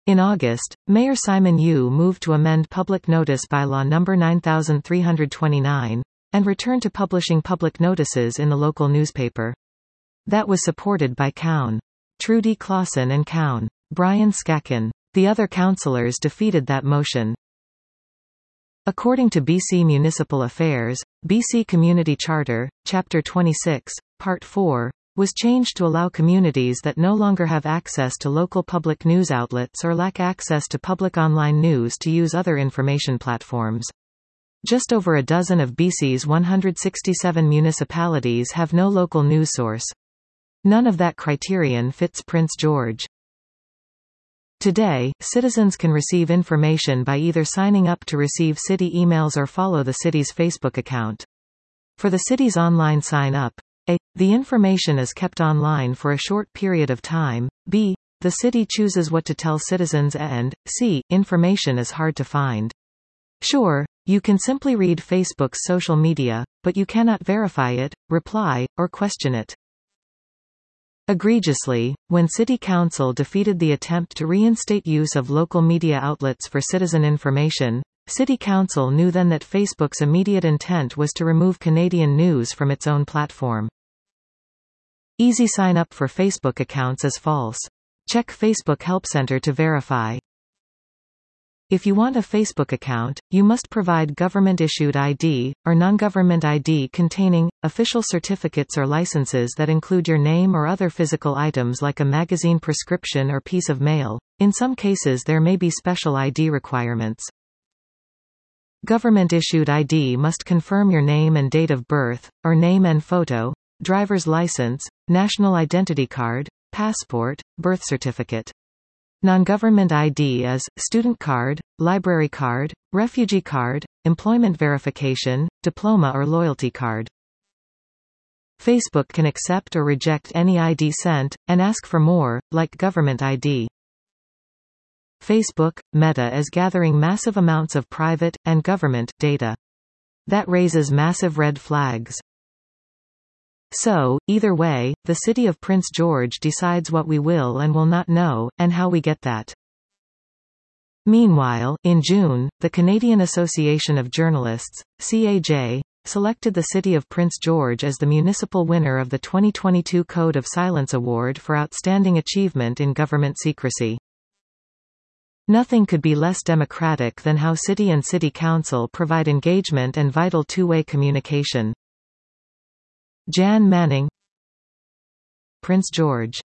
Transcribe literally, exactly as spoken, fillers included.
In August, Mayor Simon Yu moved to amend Public Notice Bylaw number nine thousand three hundred twenty-nine, and return to publishing public notices in the local newspaper. That was supported by Cown. Trudy Clausen and Cown. Brian Skaken. The other councillors defeated that motion. According to B C Municipal Affairs, B C Community Charter, Chapter twenty-six, Part four, was changed to allow communities that no longer have access to local public news outlets or lack access to public online news to use other information platforms. Just over a dozen of B C's one hundred sixty-seven municipalities have no local news source. None of that criterion fits Prince George. Today, citizens can receive information by either signing up to receive city emails or follow the city's Facebook account. For the city's online sign-up, A. The information is kept online for a short period of time, B. The city chooses what to tell citizens, and C. Information is hard to find. Sure, you can simply read Facebook's social media, but you cannot verify it, reply, or question it. Egregiously, when City Council defeated the attempt to reinstate use of local media outlets for citizen information, City Council knew then that Facebook's immediate intent was to remove Canadian news from its own platform. Easy sign up for Facebook accounts is false. Check Facebook Help Center to verify. If you want a Facebook account, you must provide government-issued I D, or non-government I D containing, official certificates or licenses that include your name or other physical items like a magazine prescription or piece of mail. In some cases there may be special I D requirements. Government-issued I D must confirm your name and date of birth, or name and photo, driver's license, national identity card, passport, birth certificate. Non-government I D is, student card, library card, refugee card, employment verification, diploma or loyalty card. Facebook can accept or reject any I D sent, and ask for more, like government I D. Facebook, Meta is gathering massive amounts of private, and government, data. That raises massive red flags. So, either way, the city of Prince George decides what we will and will not know, and how we get that. Meanwhile, in June, the Canadian Association of Journalists, C A J, selected the city of Prince George as the municipal winner of the twenty twenty-two Code of Silence Award for Outstanding Achievement in Government Secrecy. Nothing could be less democratic than how city and city council provide engagement and vital two-way communication. Jan Manning, Prince George.